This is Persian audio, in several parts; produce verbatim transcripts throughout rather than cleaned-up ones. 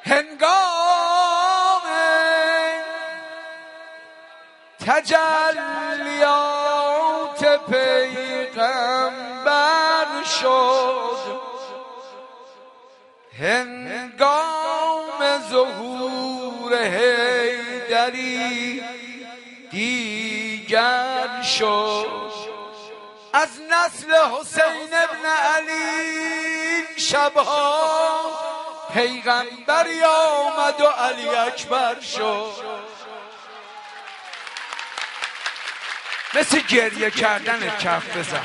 هنگام تجلیات پیغمبر شد، هنگام ظهور حیدری دیگر شد. از نسل حسین ابن علی شبها پیغمبری آمد و علی اکبر شد. مثل گریه کردن کف بزن.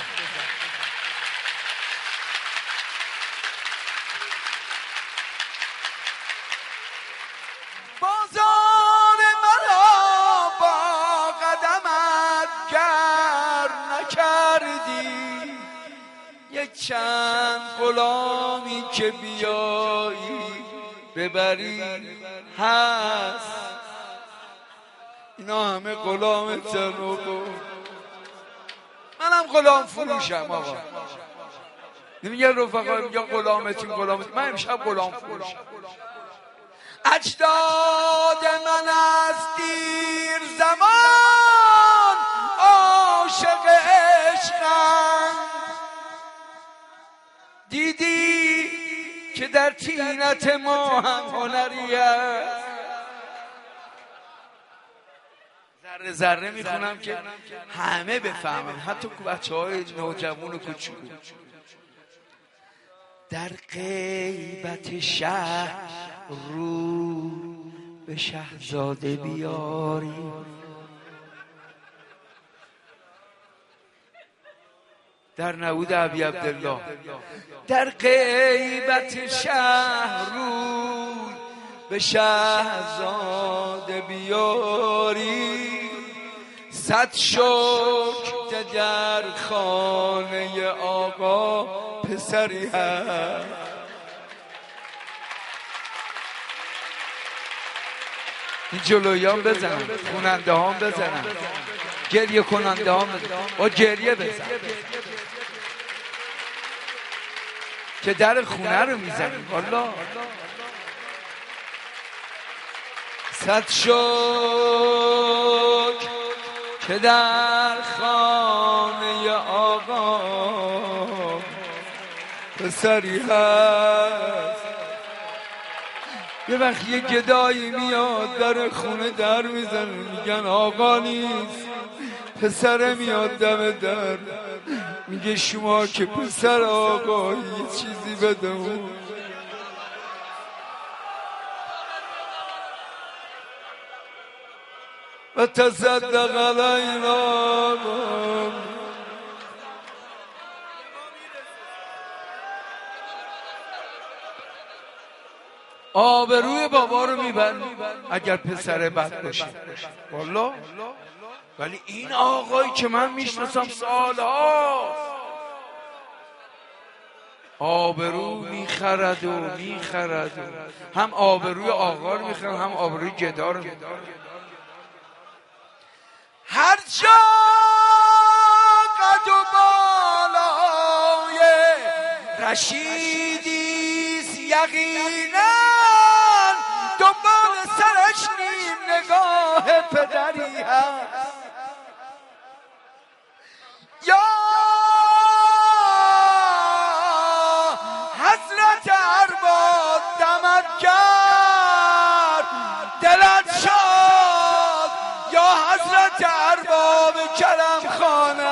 بازار مرا با قدمت گر نکردی، یک چند غلامی که بیایی ببری هست. اینا همه غلام تنوکو، منم غلام فروشم آقا. میگه رفقا میگه غلامتین غلامتین، من امشب غلام فروشم. اجداد من از دیر زمان عاشق عشقند، دیدی که در طینت ما هم هنری است. ذره ذره میخونم که همه بفهمن، حتی بچه های نوجوان و کوچولو. در غیبت شهر رو به شهزاده بیاری، در نبود ابی عبدالله. در غیبت شهر رو به شهزاده بیاری، صد شکر در خانه آقا پسری هست. این جلویان بزنن، خوننده هم بزنن، گریه کننده هم بزنن، با گریه بزن که در خونه رو میزنیم. والله صد شکر که در خانه آقا پسری هست. یه وقت یه گدایی میاد در خونه در میزنه، میگن آقا نیست، پسره میاد دم در، میگه شما که پسر آقا یه چیزی بده اون. و تصدق علینا. آبروی بابا رو میبرن اگر پسر بد باشه والله. ولی این آقایی که من میشناسم سالهاست آبرو میخرد و میخرد و هم آبروی آقا رو میخرد هم آبروی گدا رو میخرد. هر جا قد و بالای رشیدیست یقینا، دنبال سرش نیم نگاه پدری هست. یا حضرت ارباب دمت کرد دلت شاد، یا حضرت ارباب کرم خانه